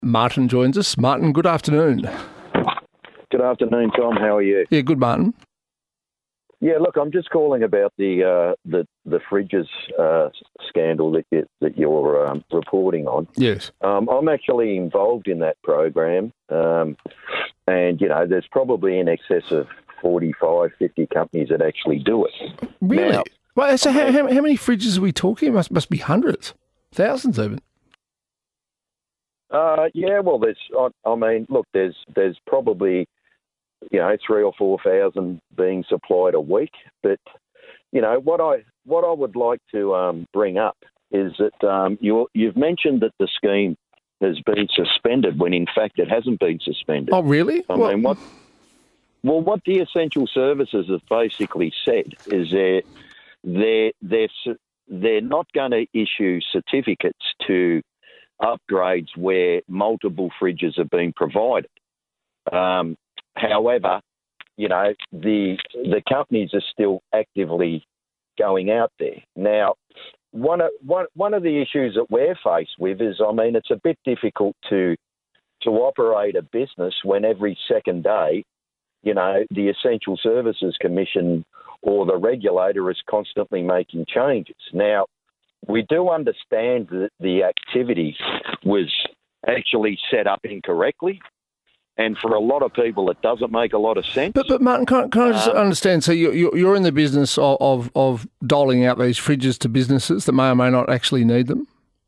Martin joins us. Martin, good afternoon. Good afternoon, Tom. How are you? Yeah, good, Martin. Yeah, look, I'm just calling about the fridges scandal that you're reporting on. Yes. I'm actually involved in that program, and there's probably in excess of 45, 50 companies that actually do it. Really? Now, Well, so how many fridges are we talking? Must be hundreds, thousands even. well, there's probably 3,000 or 4,000 being supplied a week. But what I would like to bring up is that you've mentioned that the scheme has been suspended when in fact it hasn't been suspended. Oh, really? What the essential services have basically said is they're not going to issue certificates to upgrades where multiple fridges have been provided. However, the companies are still actively going out there. Now, one of the issues that we're faced with is, it's a bit difficult to operate a business when every second day, the Essential Services Commission or the regulator is constantly making changes. Now, we do understand that the activity was actually set up incorrectly, and for a lot of people, it doesn't make a lot of sense. But Martin, can I just understand? So you're in the business of doling out these fridges to businesses that may or may not actually need them?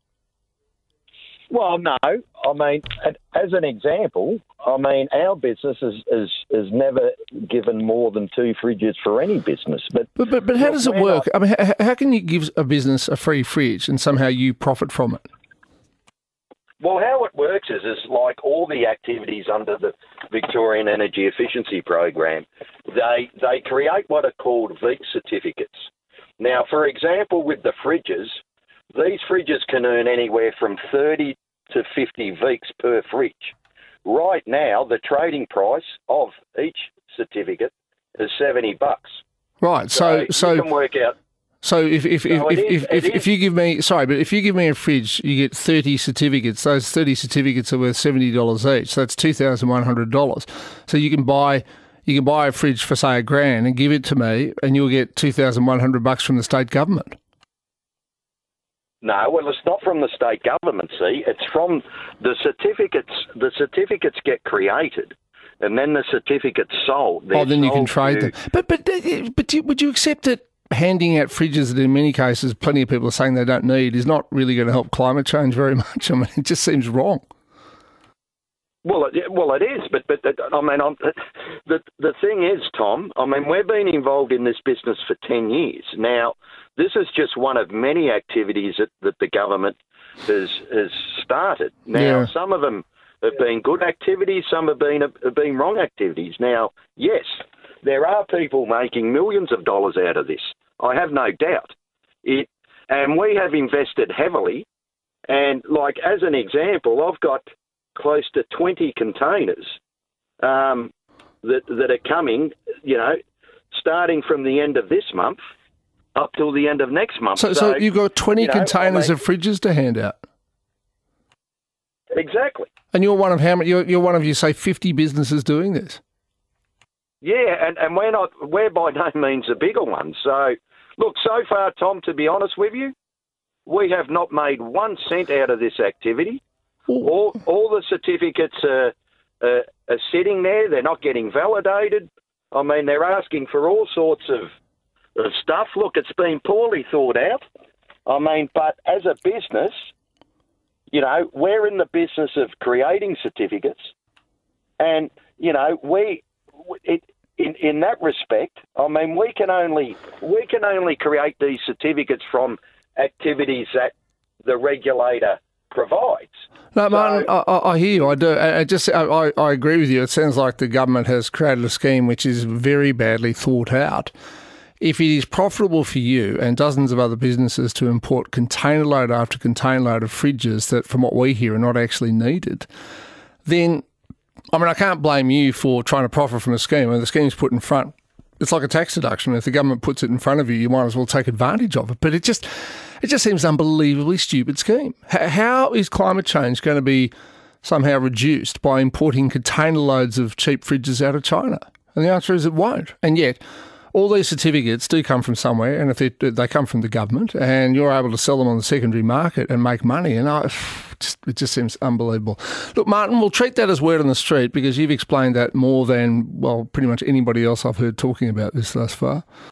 Well, no. As an example, our business has never given more than 2 fridges for any business. But how does it work? How can you give a business a free fridge and somehow you profit from it? Well, how it works is like all the activities under the Victorian Energy Efficiency Program, they create what are called VEEC certificates. Now, for example, with the fridges, these fridges can earn anywhere from 30 to 50 VEECs per fridge. Right now, the trading price of each certificate is $70. Right. So you can work out. So if you give me a fridge, you get 30 certificates. Those 30 certificates are worth $70 each. So that's $2,100. So you can buy a fridge for say $1,000 and give it to me, and you'll get $2,100 from the state government. No, well, it's not from the state government. See, it's from the certificates. The certificates get created, and then the certificates sold. Then you can trade them. But would you accept that handing out fridges that in many cases plenty of people are saying they don't need is not really going to help climate change very much? It just seems wrong. Well, it is, but the thing is, Tom, we've been involved in this business for 10 years. Now, this is just one of many activities that the government has started. Now, Some of them have been good activities, some have been wrong activities. Now, yes, there are people making millions of dollars out of this. I have no doubt. And we have invested heavily. And, as an example, I've got close to 20 containers that are coming, starting from the end of this month up till the end of next month. So you've got 20 containers of fridges to hand out? Exactly. And you're one of how many? You're one of, you say, 50 businesses doing this? Yeah, and we're by no means the bigger ones. So, look, so far, Tom, to be honest with you, we have not made 1 cent out of this activity. All the certificates are sitting there. They're not getting validated. They're asking for all sorts of stuff. Look, it's been poorly thought out. But as a business, we're in the business of creating certificates, and in that respect, we can only create these certificates from activities that the regulator provides. No, Martin, I hear you. I do. I agree with you. It sounds like the government has created a scheme which is very badly thought out. If it is profitable for you and dozens of other businesses to import container load after container load of fridges that, from what we hear, are not actually needed, then, I can't blame you for trying to profit from a scheme. The scheme's put in front. It's like a tax deduction. If the government puts it in front of you, you might as well take advantage of it. But it just seems an unbelievably stupid scheme. How is climate change going to be somehow reduced by importing container loads of cheap fridges out of China? And the answer is it won't. And yet, all these certificates do come from somewhere, and if they come from the government, and you're able to sell them on the secondary market and make money, and it just seems unbelievable. Look, Martin, we'll treat that as word on the street because you've explained that more than, well, pretty much anybody else I've heard talking about this thus far.